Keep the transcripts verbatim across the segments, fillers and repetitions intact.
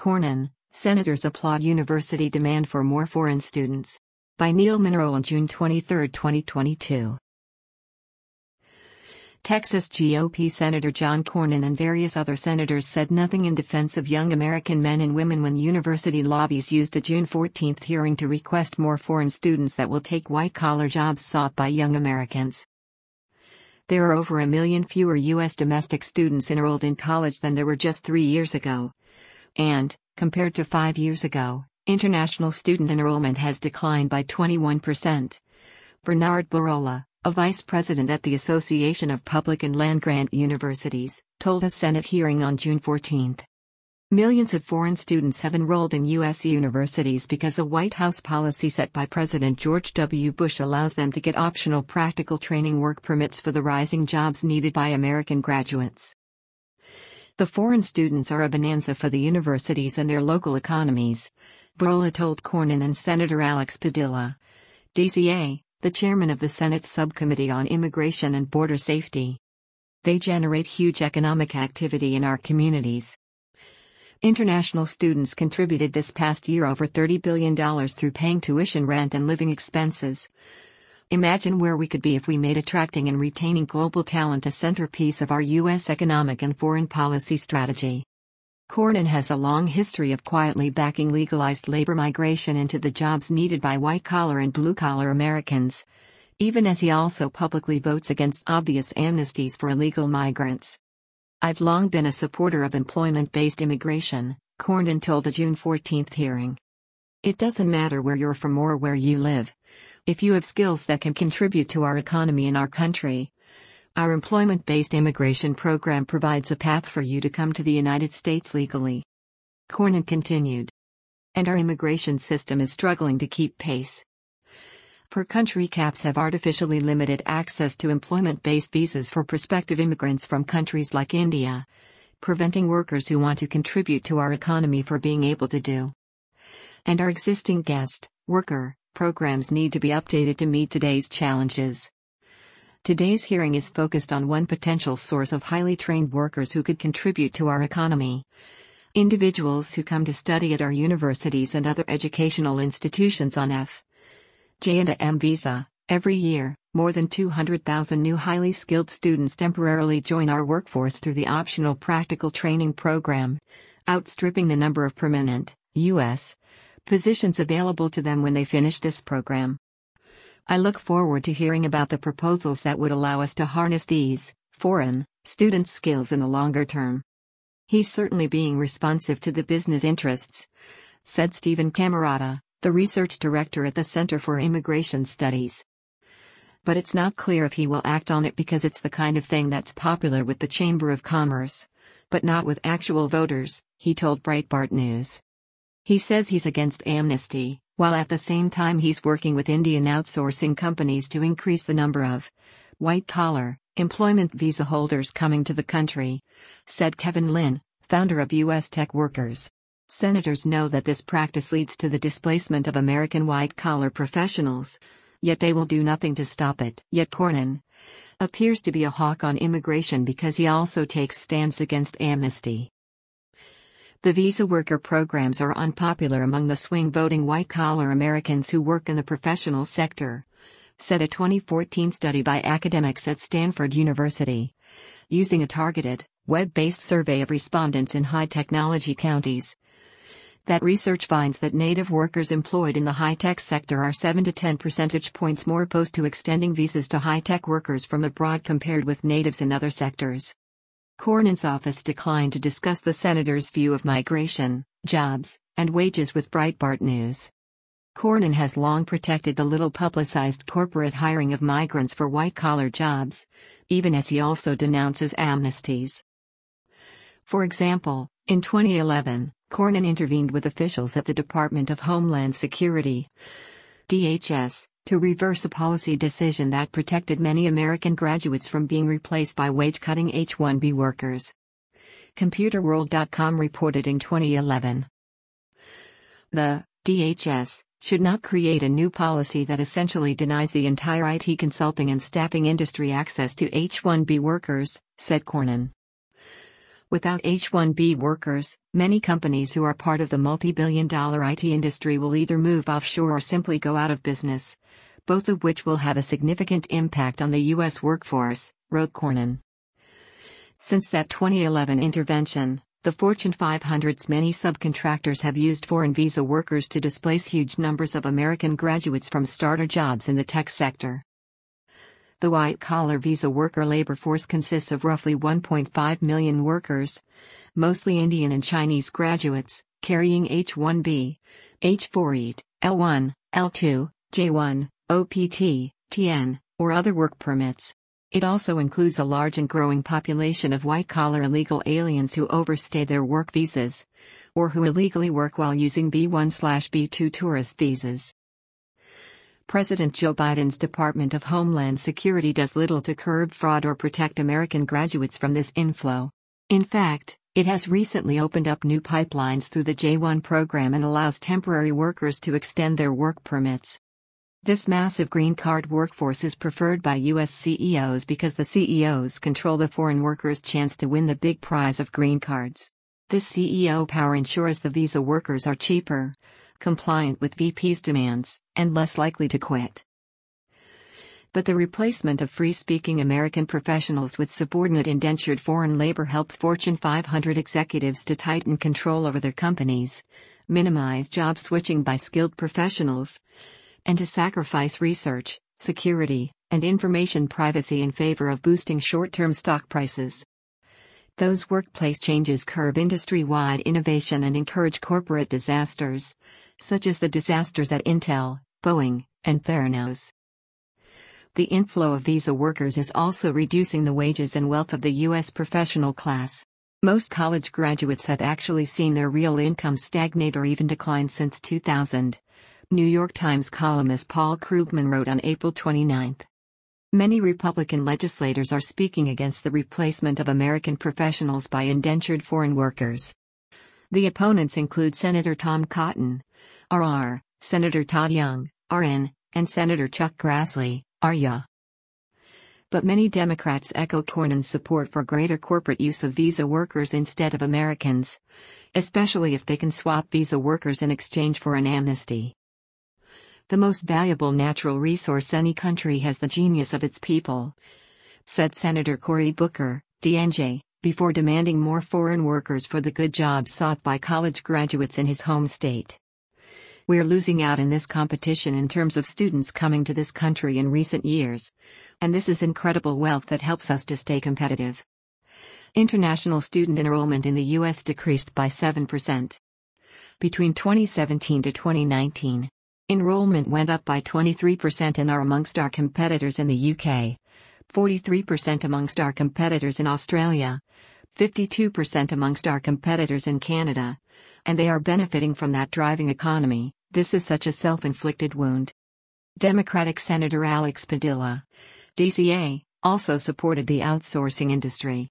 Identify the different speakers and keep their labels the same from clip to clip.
Speaker 1: Cornyn, Senators applaud university demand for more foreign students. By Neil Monroe on June twenty-third, twenty twenty-two. Texas G O P Senator John Cornyn and various other senators said nothing in defense of young American men and women when university lobbies used a June fourteenth hearing to request more foreign students that will take white-collar jobs sought by young Americans. There are over a million fewer U S domestic students enrolled in college than there were just three years ago. And, compared to five years ago, international student enrollment has declined by twenty-one percent. Bernard Barola, a vice president at the Association of Public and Land-Grant Universities, told a Senate hearing on June fourteenth. Millions of foreign students have enrolled in U S universities because a White House policy set by President George W. Bush allows them to get optional practical training work permits for the rising jobs needed by American graduates. The foreign students are a bonanza for the universities and their local economies, Barola told Cornyn and Senator Alex Padilla, D C A, the chairman of the Senate's Subcommittee on Immigration and Border Safety. They generate huge economic activity in our communities. International students contributed this past year over thirty billion dollars through paying tuition, rent, and living expenses. Imagine where we could be if we made attracting and retaining global talent a centerpiece of our U S economic and foreign policy strategy. Cornyn has a long history of quietly backing legalized labor migration into the jobs needed by white-collar and blue-collar Americans, even as he also publicly votes against obvious amnesties for illegal migrants. I've long been a supporter of employment-based immigration, Cornyn told a June fourteenth hearing. It doesn't matter where you're from or where you live. If you have skills that can contribute to our economy and our country, our employment-based immigration program provides a path for you to come to the United States legally. Cornyn continued. And our immigration system is struggling to keep pace. Per-country caps have artificially limited access to employment-based visas for prospective immigrants from countries like India, preventing workers who want to contribute to our economy from being able to do. And our existing guest worker programs need to be updated to meet today's challenges. Today's hearing is focused on one potential source of highly trained workers who could contribute to our economy. Individuals who come to study at our universities and other educational institutions on F J and M visa. Every year, more than two hundred thousand new highly skilled students temporarily join our workforce through the optional practical training program, outstripping the number of permanent U S positions available to them when they finish this program. I look forward to hearing about the proposals that would allow us to harness these foreign student skills in the longer term. He's certainly being responsive to the business interests, said Stephen Camarata, the research director at the Center for Immigration Studies. But it's not clear if he will act on it because it's the kind of thing that's popular with the Chamber of Commerce, but not with actual voters, he told Breitbart News. He says he's against amnesty, while at the same time he's working with Indian outsourcing companies to increase the number of white-collar employment visa holders coming to the country, said Kevin Lynn, founder of U S Tech Workers. Senators know that this practice leads to the displacement of American white-collar professionals, yet they will do nothing to stop it. Yet Cornyn appears to be a hawk on immigration because he also takes stands against amnesty. The visa worker programs are unpopular among the swing-voting white-collar Americans who work in the professional sector, said a twenty fourteen study by academics at Stanford University, using a targeted, web-based survey of respondents in high-technology counties. That research finds that native workers employed in the high-tech sector are seven to ten percentage points more opposed to extending visas to high-tech workers from abroad compared with natives in other sectors. Cornyn's office declined to discuss the senator's view of migration, jobs, and wages with Breitbart News. Cornyn has long protected the little-publicized corporate hiring of migrants for white-collar jobs, even as he also denounces amnesties. For example, in twenty eleven, Cornyn intervened with officials at the Department of Homeland Security, D H S, to reverse a policy decision that protected many American graduates from being replaced by wage-cutting H one B workers. Computerworld dot com reported in twenty eleven. The D H S should not create a new policy that essentially denies the entire I T consulting and staffing industry access to H one B workers, said Cornyn. Without H one B workers, many companies who are part of the multi-billion dollar I T industry will either move offshore or simply go out of business, both of which will have a significant impact on the U S workforce, wrote Cornyn. Since that twenty eleven intervention, the Fortune five hundred's many subcontractors have used foreign visa workers to displace huge numbers of American graduates from starter jobs in the tech sector. The white-collar visa worker labor force consists of roughly one point five million workers, mostly Indian and Chinese graduates, carrying H one B, H four E A D, L one, L two, J one, O P T, T N, or other work permits. It also includes a large and growing population of white-collar illegal aliens who overstay their work visas, or who illegally work while using B one B two tourist visas. President Joe Biden's Department of Homeland Security does little to curb fraud or protect American graduates from this inflow. In fact, it has recently opened up new pipelines through the J one program and allows temporary workers to extend their work permits. This massive green card workforce is preferred by U S C E Os because the C E Os control the foreign workers' chance to win the big prize of green cards. This C E O power ensures the visa workers are cheaper, compliant with V P's demands, and less likely to quit. But the replacement of free-speaking American professionals with subordinate indentured foreign labor helps Fortune five hundred executives to tighten control over their companies, minimize job switching by skilled professionals, and to sacrifice research, security, and information privacy in favor of boosting short-term stock prices. Those workplace changes curb industry-wide innovation and encourage corporate disasters, such as the disasters at Intel, Boeing, and Theranos. The inflow of visa workers is also reducing the wages and wealth of the U S professional class. Most college graduates have actually seen their real income stagnate or even decline since two thousand, New York Times columnist Paul Krugman wrote on April twenty-ninth. Many Republican legislators are speaking against the replacement of American professionals by indentured foreign workers. The opponents include Senator Tom Cotton, R R, Senator Todd Young, R N, and Senator Chuck Grassley, R Y. But many Democrats echo Cornyn's support for greater corporate use of visa workers instead of Americans, especially if they can swap visa workers in exchange for an amnesty. The most valuable natural resource any country has the genius of its people, said Senator Cory Booker, D N J, before demanding more foreign workers for the good jobs sought by college graduates in his home state. We're losing out in this competition in terms of students coming to this country in recent years, and this is incredible wealth that helps us to stay competitive. International student enrollment in the U S decreased by seven percent. Between twenty seventeen to twenty nineteen, enrollment went up by twenty-three percent and are amongst our competitors in the U K, forty-three percent amongst our competitors in Australia, fifty-two percent amongst our competitors in Canada, and they are benefiting from that driving economy. This is such a self-inflicted wound. Democratic Senator Alex Padilla, D C A, also supported the outsourcing industry.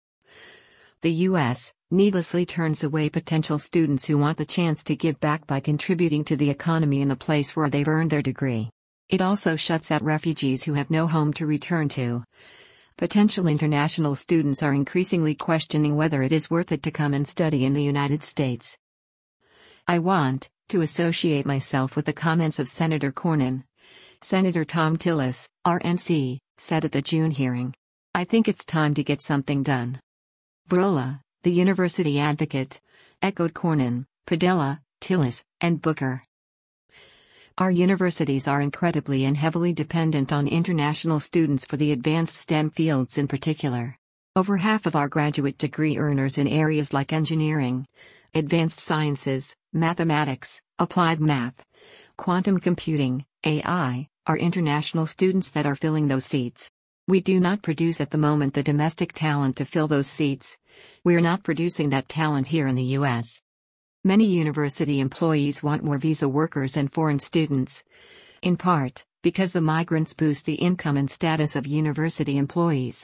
Speaker 1: The U S needlessly turns away potential students who want the chance to give back by contributing to the economy in the place where they've earned their degree. It also shuts out refugees who have no home to return to. Potential international students are increasingly questioning whether it is worth it to come and study in the United States. I want to associate myself with the comments of Senator Cornyn. Senator Thom Tillis, R N C, said at the June hearing. I think it's time to get something done. Brola, the university advocate, echoed Cornyn, Padilla, Tillis, and Booker. Our universities are incredibly and heavily dependent on international students for the advanced STEM fields in particular. Over half of our graduate degree earners in areas like engineering, advanced sciences, mathematics, applied math, quantum computing, A I, are international students that are filling those seats. We do not produce at the moment the domestic talent to fill those seats. We are not producing that talent here in the U S. Many university employees want more visa workers and foreign students, in part because the migrants boost the income and status of university employees.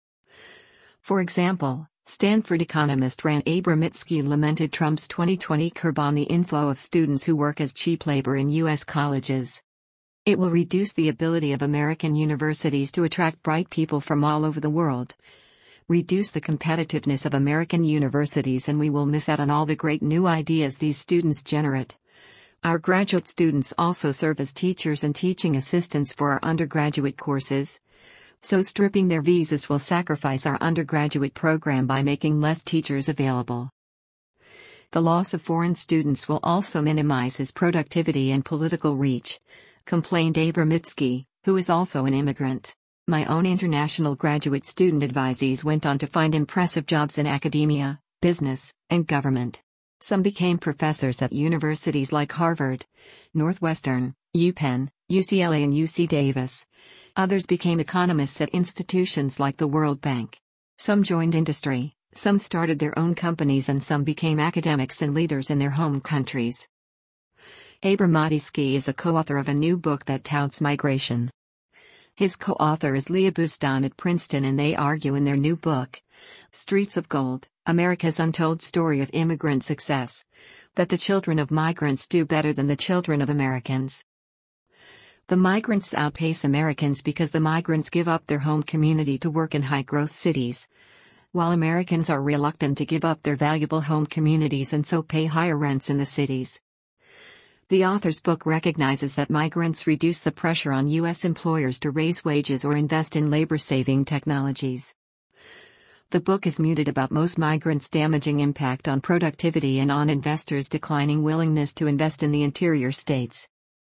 Speaker 1: For example, Stanford economist Rand Abramitsky lamented Trump's twenty twenty curb on the inflow of students who work as cheap labor in U S colleges. It will reduce the ability of American universities to attract bright people from all over the world, reduce the competitiveness of American universities, and we will miss out on all the great new ideas these students generate. Our graduate students also serve as teachers and teaching assistants for our undergraduate courses. So stripping their visas will sacrifice our undergraduate program by making less teachers available. The loss of foreign students will also minimize his productivity and political reach, complained Abramitsky, who is also an immigrant. My own international graduate student advisees went on to find impressive jobs in academia, business, and government. Some became professors at universities like Harvard, Northwestern, UPenn, U C L A and U C Davis. Others became economists at institutions like the World Bank. Some joined industry, some started their own companies, and some became academics and leaders in their home countries. Abramitsky is a co-author of a new book that touts migration. His co-author is Leah Bustan at Princeton, and they argue in their new book, Streets of Gold, America's Untold Story of Immigrant Success, that the children of migrants do better than the children of Americans. The migrants outpace Americans because the migrants give up their home community to work in high-growth cities, while Americans are reluctant to give up their valuable home communities and so pay higher rents in the cities. The author's book recognizes that migrants reduce the pressure on U S employers to raise wages or invest in labor-saving technologies. The book is muted about most migrants' damaging impact on productivity and on investors' declining willingness to invest in the interior states.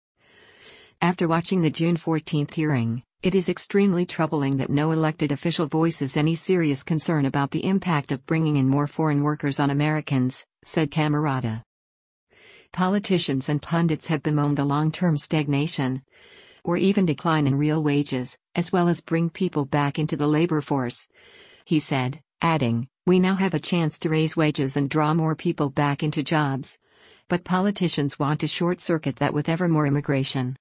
Speaker 1: After watching the June fourteenth hearing, it is extremely troubling that no elected official voices any serious concern about the impact of bringing in more foreign workers on Americans, said Camarada. Politicians and pundits have bemoaned the long-term stagnation, or even decline in real wages, as well as bring people back into the labor force, he said, adding, "We now have a chance to raise wages and draw more people back into jobs. But politicians want to short-circuit that with ever more immigration.